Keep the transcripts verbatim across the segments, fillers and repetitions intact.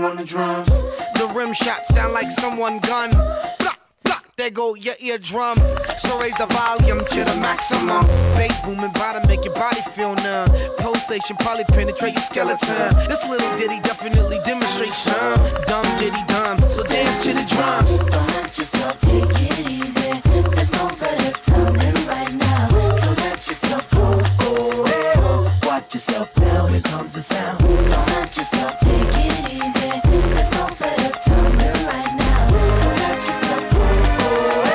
on the drums. The rim shot sound like someone gun. Block, block, there go your eardrum. So raise the volume to the maximum. Bass booming bottom, make your body feel numb. Pulsation probably penetrate your skeleton. This little ditty definitely demonstrates some dumb ditty dumb. So dance to the drums. Don't let yourself take it easy. There's no better time than right now. So let yourself go, go, go. Watch yourself now, here comes the sound. Don't let yourself take it easy. There's no better time than right now. So let yourself go, go,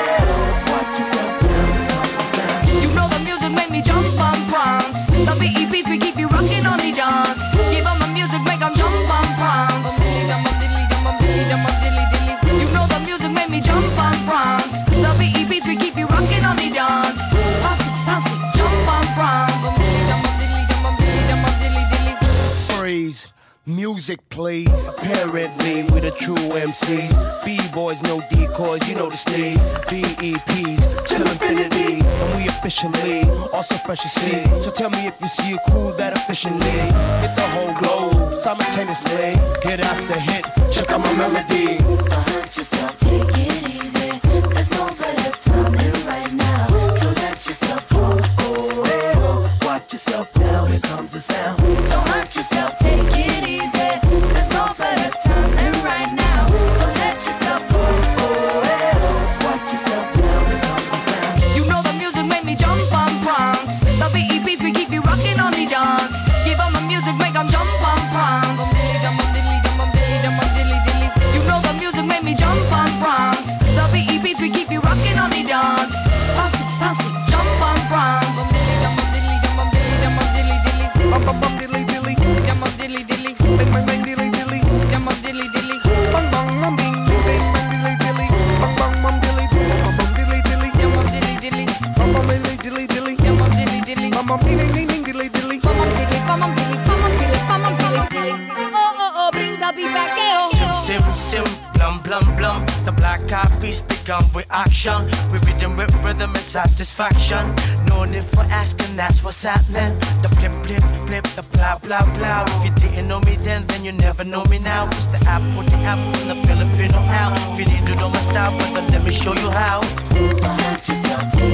go. Watch yourself now, here comes the sound. You know the music make me jump and prance. The B E Ps we keep you rocking on the dance. Give 'em the music, make 'em jump and prance. Dum bum diddly dum bum diddly dum bum diddly diddly. You know the music make me jump and prance. The B E Ps we keep you rocking on the dance. Bounce it, bounce it, jump and prance. Dum bum diddly dum bum diddly dum bum diddly diddly. Freeze. Music, please. Apparently, we the true M Cs. B-boys, no decoys, you know the sneeze. B E Ps till infinity. And we officially also fresh as sea. So tell me if you see a crew that efficiently hit the whole globe simultaneously. Hit after hit, check out my melody. Don't let yourself take it easy. There's no better time than right now. So let yourself go, go, go. Watch yourself now, here comes the sound. Don't let yourself take it easy. There's no better time than right now. So let yourself go, go, go. Watch yourself now, here comes the sound. You know the music make me jump and prance. The B E Ps we keep you rocking on the dance. Give 'em the music, make 'em jump and prance. Dum bum diddly dum bum diddly dum bum diddly diddly. You know the music make me jump and prance. The B E Ps we keep you rocking on the dance. Bounce it, bounce it, jump and prance. Dum bum diddly dum bum diddly dum bum diddly diddly. Bum bum bum diddly diddly. Dum bum diddly diddly. Bang bang bang diddly diddly. Dum bum diddly diddly. Bang bang bang bing bang bang diddly diddly. Bang bang bang diddly bang bang diddly diddly. Dum bum diddly diddly. Bang bang diddly diddly diddly. Dum bum diddly diddly. Bang bang ding ding ding diddly diddly. Bum bum diddly, bum bum diddly, bum bum diddly, bum bum diddly diddly. Oh oh oh, bring the beat back, Sim, sim, sim, blum, blum, blum. The black eyed peas begun with action. We rhythm with rhythm and satisfaction. No need for asking, that's what's happening. The flip, flip, flip, the blah, blah, blah. If you didn't know me then, then you never know me now. It's the apple, the apple from the Filipino out. If you need to know my style, brother, let me show you how. Don't let yourself take